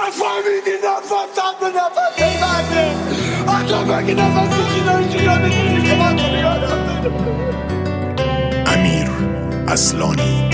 نفهمیدی نفهمتم به نفهم پیمنده حتی بگی نفهم کشیداری که یادت که من تو یادم داره. امیر اصلانی.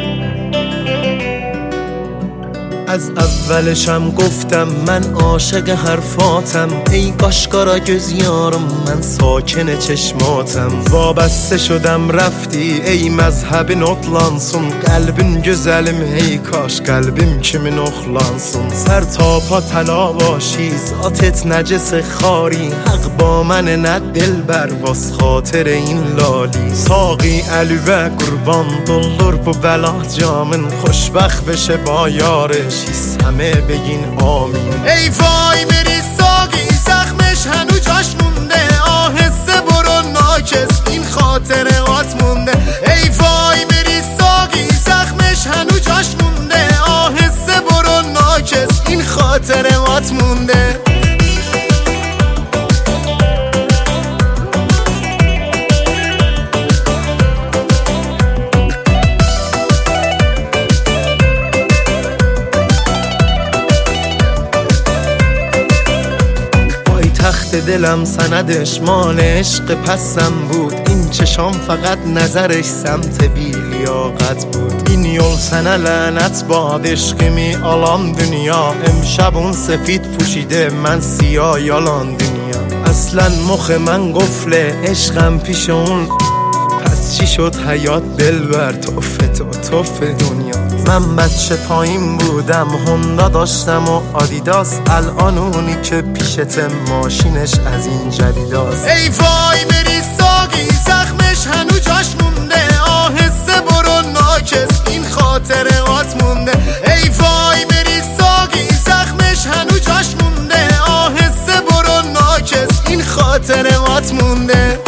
از اولشم گفتم من عاشق حرفاتم، ای قاشقارا göz یارم من ساکن چشماتم. وابسته شدم رفتی ey mezhebin otlansın, قلبin güzelim hey kaş قلبim kimin oxlansın. سر تا پا طلا باشی ذاتت نجس خاری، حق با منه نه دلبر واس خاطر این لالی. ساقی علی و قربان دلور bu بلا جامن، خوشبخت بشه با یارش همه بگین آمین. ای وای بری ساقی زخمش هنو جاش مونده، آهسته برو ناکس این خاطرات مونده. ای وای بری ساقی زخمش هنو جاش مونده، آهسته برو ناکس این خاطرات مونده. تخت دلم سندش مال عشق پسم بود، این چشام فقط نظرش سمت بیلیاقت بود. این yol sənə lənət bad eşqimi alan dünya، امشب اون سفید پوشیده من سیاه yalan dünya. اصلا مخ من قفله عشقم پیش اون، پس چی شد حیات دلبر توفه تو توفه دنیا. من بچه پایین بودم هوندا داشتم و آدیداس، الان اونی که پیشت ماشینش از این جدیداست. ای وای بری ساقی زخمش هنو جاش مونده، آهسته برو ناکس این خاطرات مونده. ای وای بری ساقی زخمش هنو جاش مونده، آهسته برو ناکس این خاطرات مونده.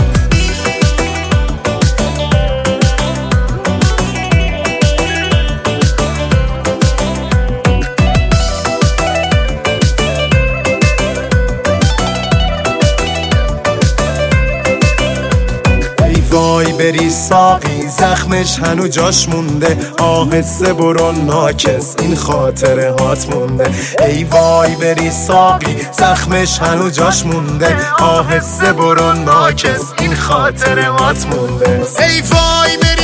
وای بری ساقی زخمش هنو جاش مونده، آهسته برو ناکس این خاطره هات مونده. ای وای بری ساقی زخمش هنو جاش مونده، آهسته برو ناکس این خاطره هات مونده. ای وای بری